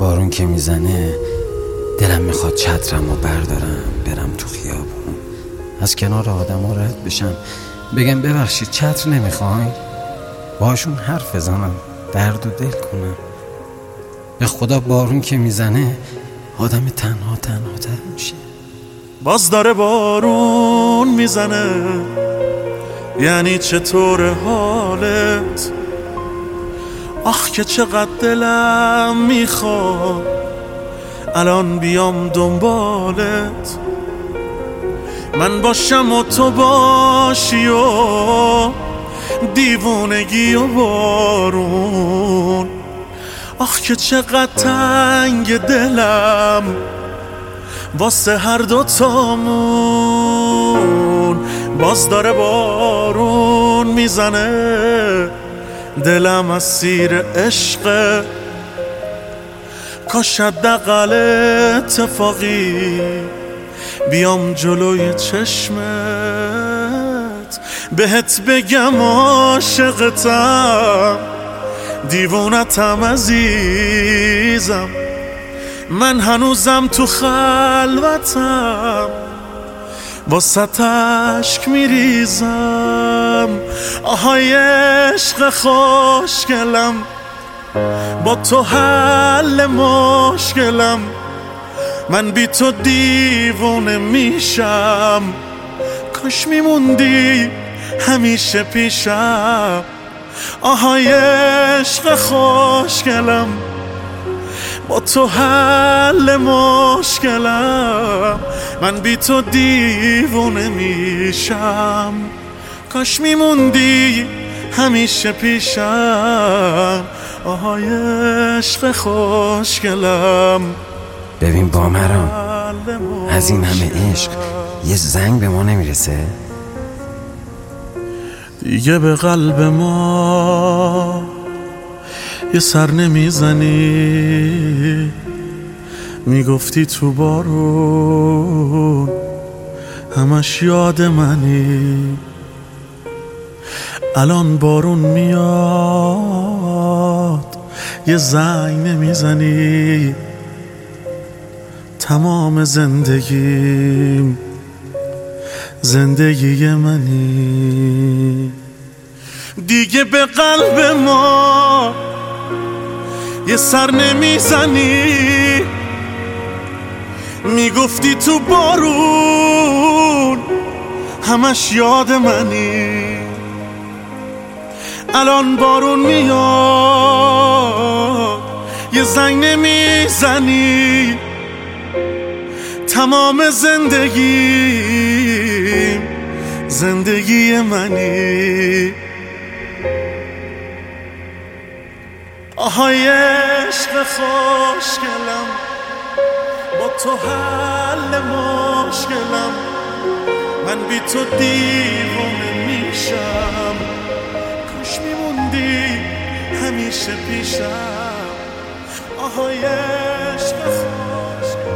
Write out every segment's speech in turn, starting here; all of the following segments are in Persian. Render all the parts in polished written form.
بارون که میزنه دلم میخواد چترمو بردارم برم تو خیابون، از کنار آدما رد بشم، بگم ببخشید چتر نمیخواین، باشون حرف بزنم، درد و دل کنم. به خدا بارون که میزنه آدم تنها تر میشه. باز داره بارون میزنه، یعنی چطور حالت؟ آخ که چقدر دلم میخواد الان بیام دنبالت، من باشم و تو باشی و دیوونگی و بارون. آخ که چقدر تنگ دلم واسه هر دوتامون. باز داره بارون میزنه، دلم اسیر عشقه، کاش حداقل اتفاقی بیام جلوی چشمت بهت بگم عاشقتم، دیوونتم عزیزم، من هنوزم تو خلوتم، واسه اشک میریزم. آهای عشق خوشگلم، با تو حل مشکلم، من بی تو دیوونه میشم، کاش میموندی همیشه پیشم. آهای عشق خوشگلم، با تو حل مشکلم، من بی تو دیوونه میشم، کاش میموندی همیشه پیشم. آهای عشق خوشگلم. ببین بامرام، از این همه عشق یه زنگ به ما نمیرسه؟ دیگه به قلب ما یه سر نمیزنی، میگفتی تو بارون همش یاد منی، الان بارون میاد یه زنگ نمیزنی، تمام زندگیم زندگی منی. دیگه به قلب ما یه سر نمیزنی، میگفتی تو بارون همش یاد منی، الان بارون میاد یه زنگ نمیزنی، تمام زندگیم زندگی منی. آهای عشق خوشگلم، با تو حل مشکلم، من بی تو دیوانه میشم، کاش میموندی همیشه پیشم. آهای عشق خوشگلم.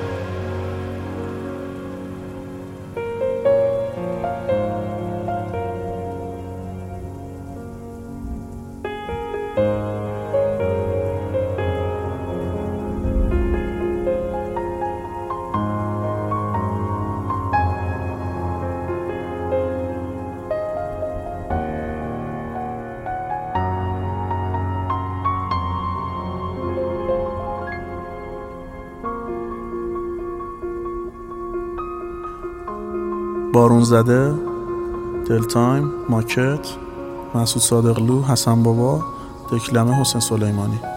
بارون زده، دل تایم، ماکت، مسعود صادقلو، حسن بابا، دکلمه، حسین سلیمانی.